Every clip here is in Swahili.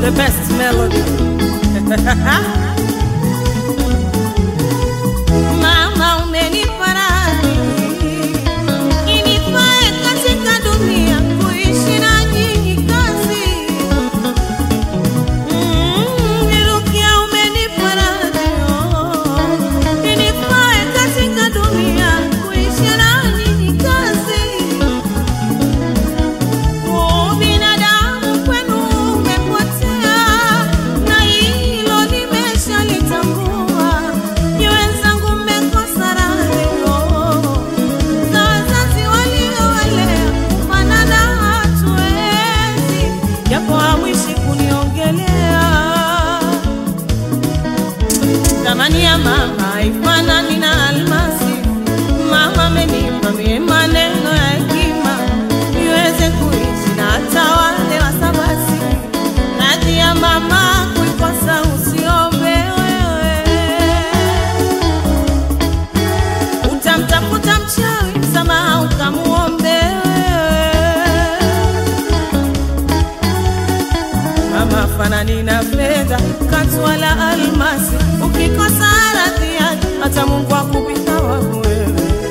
the best melody. Mama umenifariji, inifae katika dunia kuishi na nyinyi kazi. Nirukia umenifariji, inifae katika dunia kuishi na nyinyi kazi. Binadamu kwenu umepotea, na hilo nimeshalitambua. Wenzangu mmekosa radhi za wazazi waliowalea, kufanana hatuwezi, japo hamwishi kuniongelea. Thamani ya mama haifanani na almasi. Mama amenipa mie maneno ya hekima, niweze kuishi na hata wale wasabasi. Radhi ya mama kuikosa usiombe wewe. Utamtafuta mchawi msamaha ukamuombe wewe. Mama fanani na fedha katu wala almasi. Ukikosa radhi yake hata Mungu akupita wewe.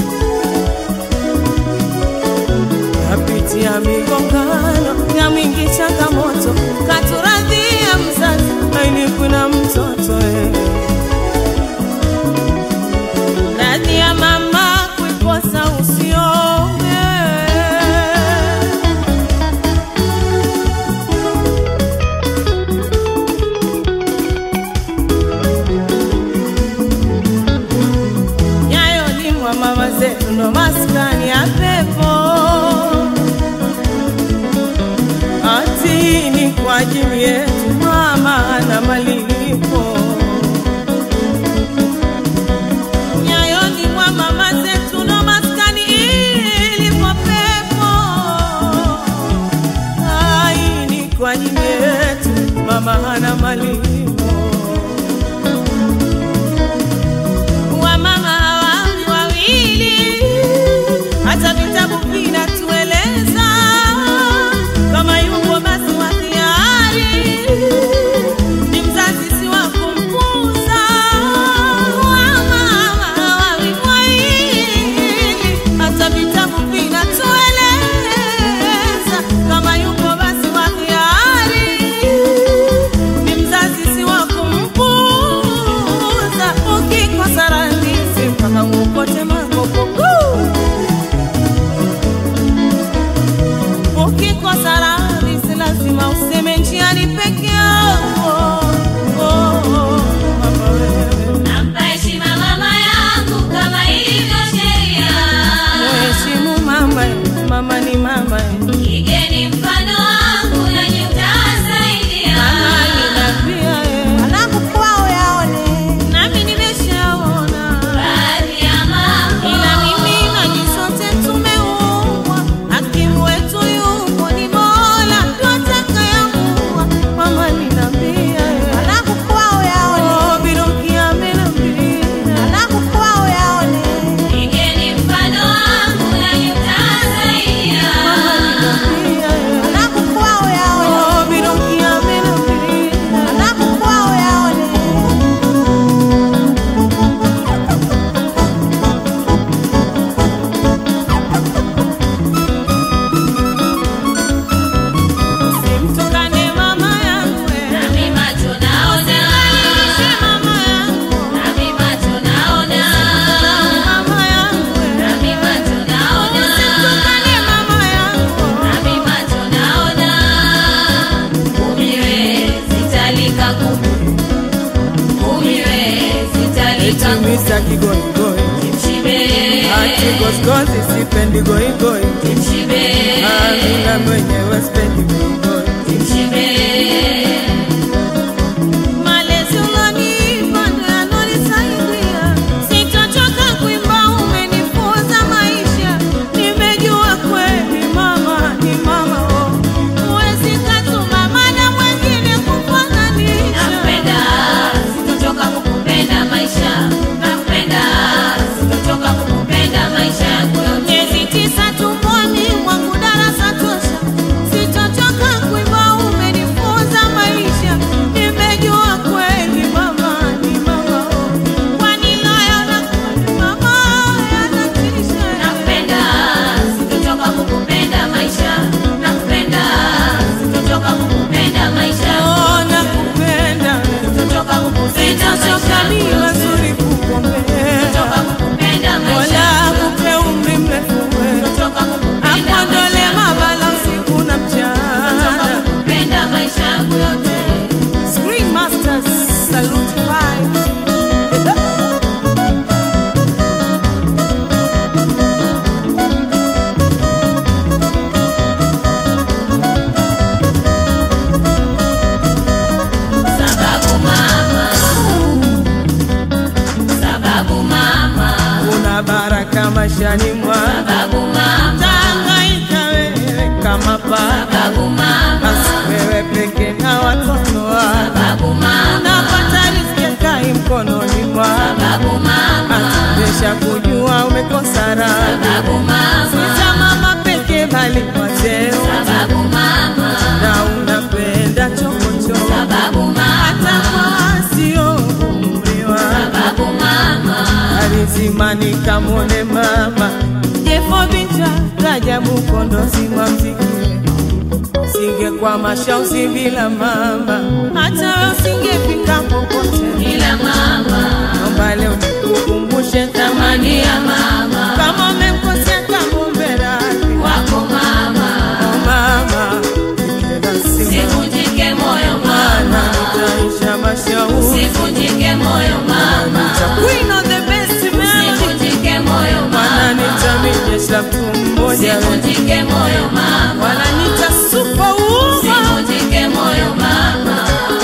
Napitia migongano ya mingi changamoto, katuradhia mzazi haini kuna mtoto. Radhi ya mama kuikosa usiombe. Nyayo limwa mama zetu ndo maskani ya pepo. Atini kwa ajili yetu mama na malipo. Nyayoni mwa mama zetu ndo maskani ilipo pepo. Aini kwa ajili yetu mama hana malipo. Wa mama hawawi wawili, hata vitabu vinatueleza. Kama yuko basi wa hiari, ni mzazi si wa kumpuuza. Mama hawawi wawili, hata vitabu vinatueleza. Kama yuko basi wa hiari, ni mzazi si wa kumpuuza. Ukikosa radhi mpaka ukote makopo. Ukikosa radhi si lazima useme njiani peke yako. Mama wewe, nampa heshima mama yangu kama ilivyo sheria. mheshimu mama, mama ni mama. Igeni mfano wangu nanyi mtasaidia. Mama ninapia alafu kwao yaone, nami nimeshaona. Radhi ya mambo, Ila mimi na sote tumeumbwa, hakimu wetu yupo ni Mola, twatakayamuwa. Mama ninapia alafu kwao yaone, birukia amenambia alafu kwao yaone. igeni mfano wangu nanyi mtasaidia. Alafu kwao yaone, birukia amenambia alafu kwao yaone. Simtukane mama yangu, Nami macho naona, mama yangu, nami macho naona, mama yangu, nami macho naona, simtukane mama yangu. nami macho naona. Umiwe sitalika umiwe sitalika Misa kigoigoi, kimshibe, ati goskozi sipendi goigoi. kimshibe, Amina mwenyewe sipendi goigoi. kimshibe. Malezi ulonipa ndo yanonisaidia. Sitochoka kuimba, umenifunza maisha. Nimejua kweli mama ni mama. Huwezi katuma mada mwengine kufananisha. Nakupenda, sitochoka kukupenda maisha. Nakupenda, sitochoka kukupenda maisha yangu yote. Miezi 9 tumboni mwangu darasa tosha. Sitochoka maishani mwangu. sababu mama, Tangaika wewe kama baba, sababu mama, wewe peke na watoto wako. sababu mama, Napata riziki kai mkononi mwako. sababu mama, Atubesha kujua umekosa raha. sababu mama, Sita mama peke bali kwa teo. sababu mama, Na unapenda chokochoko. sababu Hata mama, kwa sio umri wako. sababu mama, Alizimani kamone mama. Jefo Binta Rajabu Kondozi wa mziki. Singe kwa mashauzi bila mama. Hata usingefika popote. ila mama, Naomba leo nikukumbushe thamani ya mama, kama umemkosea kamombe radhi. wako mama, Oh mama, nikenda simu. sivunjike moyo Mana mama, nitaisha mashauri. sivunjike moyo mama, Queen of the best melody. sivunjike moyo Mana mama, nitamijesha mtu mmoja. sivunjike moyo mama, Wala nita superwoman. sivunjike moyo mama,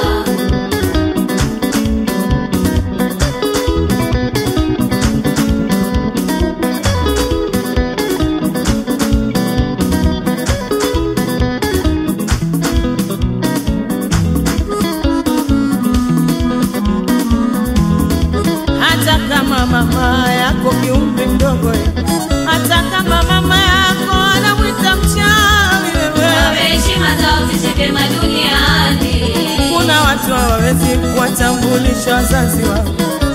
Hata kama mama yako kiumri mdogo, hata kama mama yako anamwita mchawi wewe, wape heshima zao zisike duniani, kuna watu hawawezi kuwatambulisha wazazi wao.